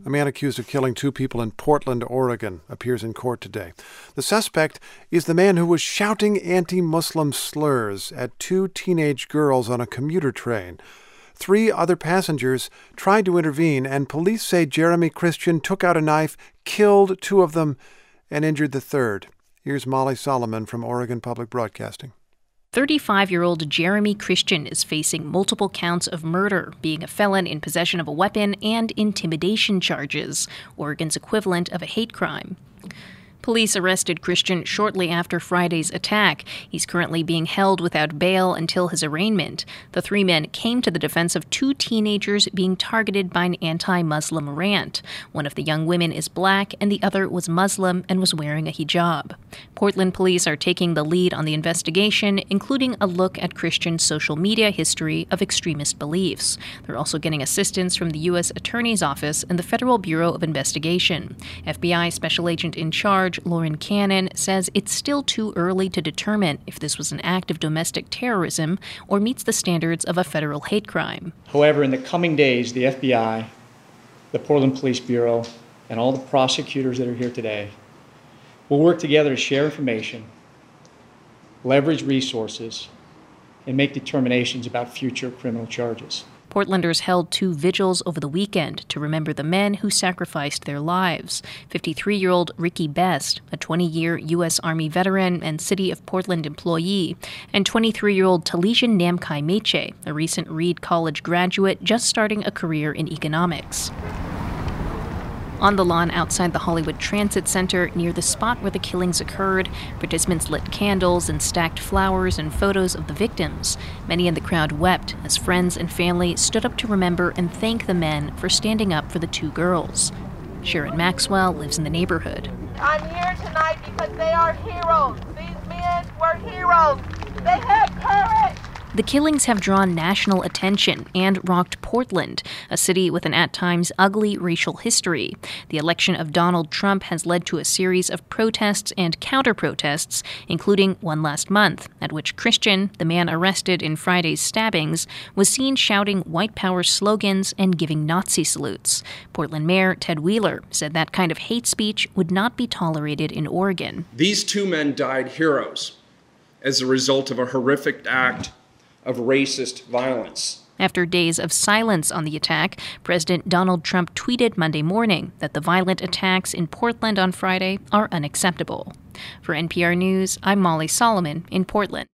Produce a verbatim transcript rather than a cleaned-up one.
A man accused of killing two people in Portland, Oregon, appears in court today. The suspect is the man who was shouting anti-Muslim slurs at two teenage girls on a commuter train. Three other passengers tried to intervene, and police say Jeremy Christian took out a knife, killed two of them, and injured the third. Here's Molly Solomon from Oregon Public Broadcasting. thirty-five-year-old Jeremy Christian is facing multiple counts of murder, being a felon in possession of a weapon, and intimidation charges, Oregon's equivalent of a hate crime. Police arrested Christian shortly after Friday's attack. He's currently being held without bail until his arraignment. The three men came to the defense of two teenagers being targeted by an anti-Muslim rant. One of the young women is black, and the other was Muslim and was wearing a hijab. Portland police are taking the lead on the investigation, including a look at Christian's social media history of extremist beliefs. They're also getting assistance from the U S Attorney's Office and the Federal Bureau of Investigation. F B I Special Agent in charge Lauren Cannon says it's still too early to determine if this was an act of domestic terrorism or meets the standards of a federal hate crime. However, in the coming days, the F B I, the Portland Police Bureau, and all the prosecutors that are here today will work together to share information, leverage resources, and make determinations about future criminal charges. Portlanders held two vigils over the weekend to remember the men who sacrificed their lives. fifty-three-year-old Ricky Best, a twenty-year U S Army veteran and City of Portland employee, and twenty-three-year-old Talesian Namkai Meche, a recent Reed College graduate just starting a career in economics. On the lawn outside the Hollywood Transit Center, near the spot where the killings occurred, participants lit candles and stacked flowers and photos of the victims. Many in the crowd wept as friends and family stood up to remember and thank the men for standing up for the two girls. Sharon Maxwell lives in the neighborhood. I'm here tonight because they are heroes. These men were heroes. They have courage. The killings have drawn national attention and rocked Portland, a city with an at times ugly racial history. The election of Donald Trump has led to a series of protests and counter-protests, including one last month, at which Christian, the man arrested in Friday's stabbings, was seen shouting white power slogans and giving Nazi salutes. Portland Mayor Ted Wheeler said that kind of hate speech would not be tolerated in Oregon. These two men died heroes as a result of a horrific act of racist violence. After days of silence on the attack, President Donald Trump tweeted Monday morning that the violent attacks in Portland on Friday are unacceptable. For N P R News, I'm Molly Solomon in Portland.